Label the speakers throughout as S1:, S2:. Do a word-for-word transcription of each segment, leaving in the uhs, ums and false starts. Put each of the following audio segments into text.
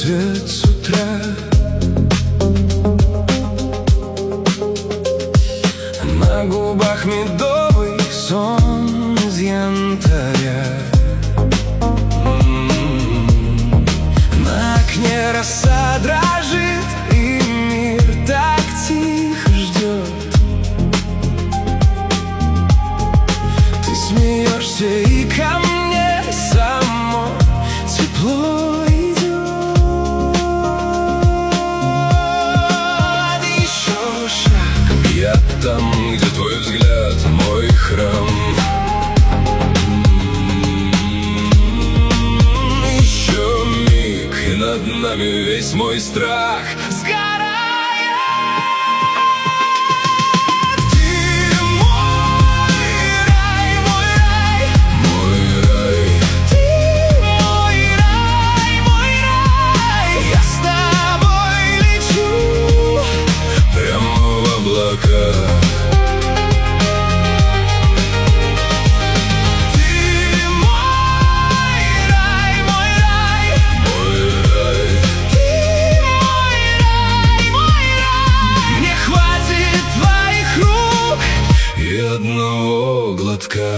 S1: свет с утра. На губах медовый сон из янтаря. М-м-м. На окне роса дрожит, и мир так тихо ждет. Ты смеешься, и ко мне само тепло идет. Еще шаг, я там, где твой взгляд, мой храм. Еще миг, и над нами весь мой страх сгорает. Ты мой рай, мой рай, мой рай. Ты мой рай, мой рай. Я с тобой лечу прямо в облака. Одного глотка.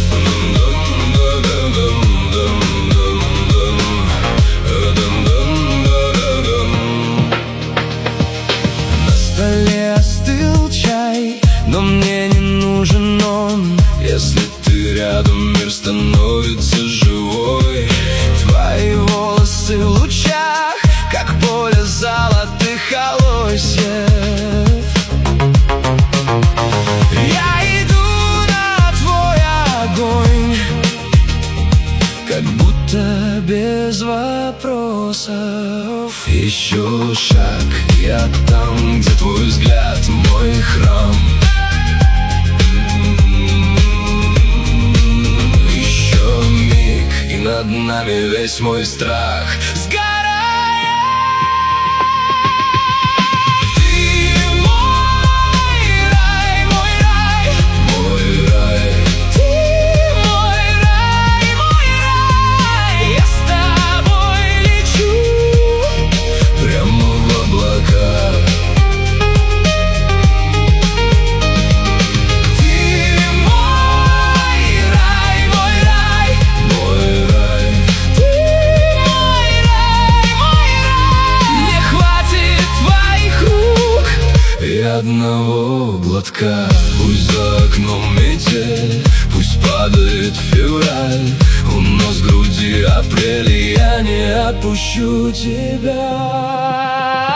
S1: На столе остыл чай, но мне не нужен он. Если ты рядом, мир становится живой. Твои волосы в лучах, как поле золотых колосьев. Как будто без вопросов. Еще шаг, я там, где твой взгляд, мой храм. Еще миг, и над нами весь мой страх сгорает. Одного глотка. Пусть за окном метель, пусть падает февраль, у нас в груди апрель, и я не отпущу тебя.